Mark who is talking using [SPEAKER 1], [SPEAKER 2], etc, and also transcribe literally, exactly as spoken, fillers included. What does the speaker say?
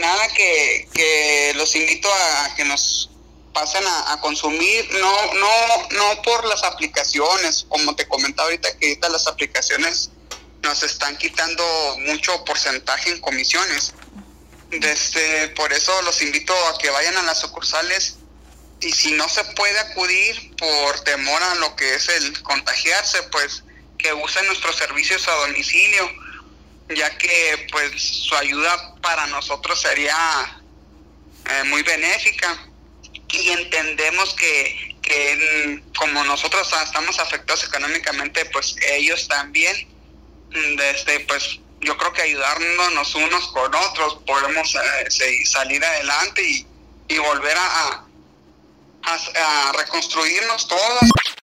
[SPEAKER 1] nada que, que los invito a que nos pasen a, a consumir, no, no, no por las aplicaciones, como te comentaba ahorita, que ahorita las aplicaciones nos están quitando mucho porcentaje en comisiones. Desde, por eso los invito a que vayan a las sucursales, y si no se puede acudir por temor a lo que es el contagiarse, pues que usen nuestros servicios a domicilio, ya que pues su ayuda para nosotros sería eh, muy benéfica, y entendemos que, que como nosotros estamos afectados económicamente, pues ellos también. Desde, pues yo creo que ayudándonos unos con otros podemos eh, salir adelante y, y volver a, a, a reconstruirnos todos.